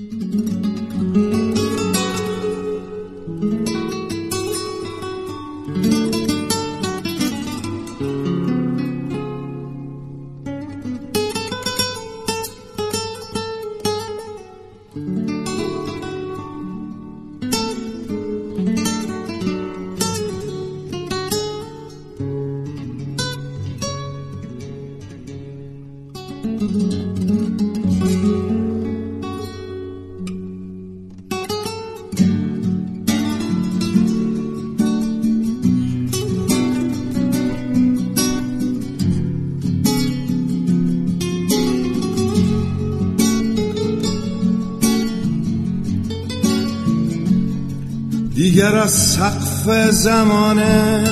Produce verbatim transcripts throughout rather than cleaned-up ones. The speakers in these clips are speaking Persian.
دیگر از سقف زمانه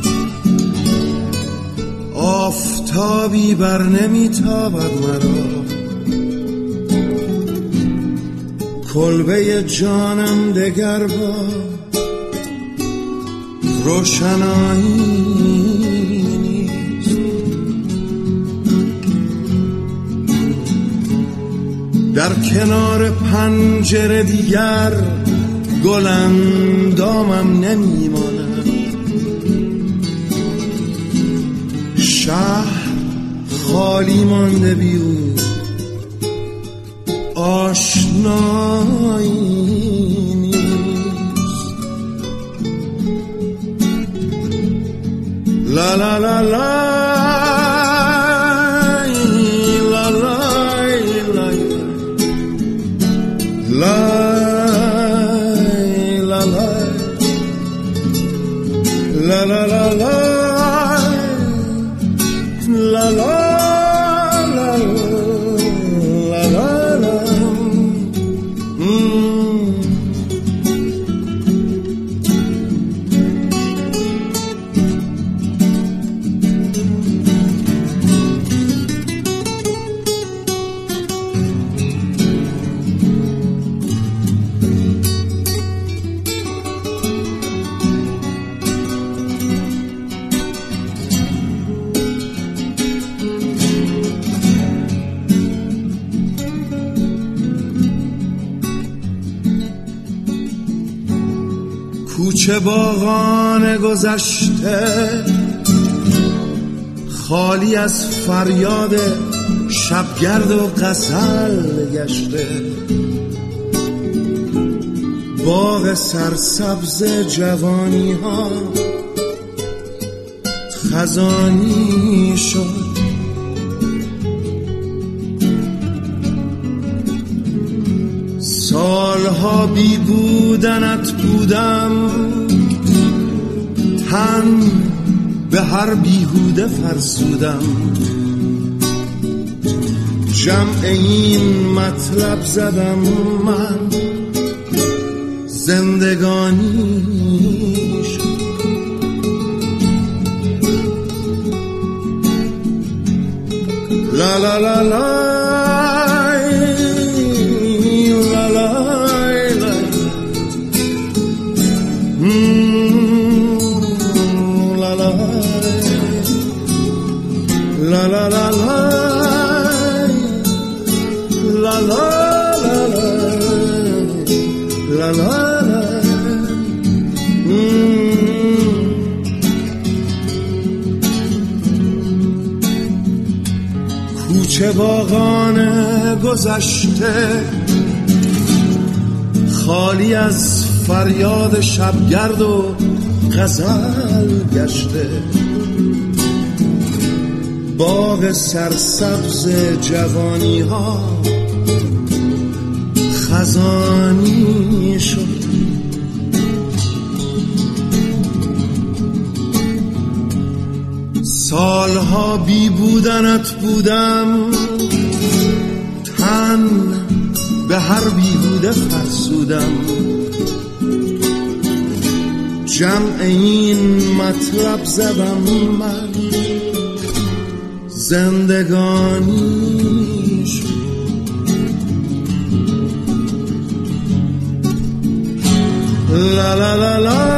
آفتابی بر نمیتابد مرا، کلبه جانم دگر با روشنایی نیست. در کنار پنجره دیگر گلندامم نمیماند، شهر خالی مانده بی او، آشنایی نیست. لا لا لا لا لا لا لا La la la la la la la la la la mm. کوچه باغان گذشته خالی از فریاد شبگرد و غزل گشته، باغ سرسبز جوانی ها خزانی شد. سالها بی بودنت بودم، تن به هر بیهوده فرسودم، جمع این مطلب زدم من زندگانی شد. لا لا لا لا La la la la la la la la la کوچه باغان گذشته خالی از فریاد شبگرد و غزل گشته، باغ سرسبز جوانی ها خزانی شد. سالها بی بودنت بودم، تن به هر بیهوده فرسودم، جمع این مطلب زدم من زندگانی شد. لا لا لا لا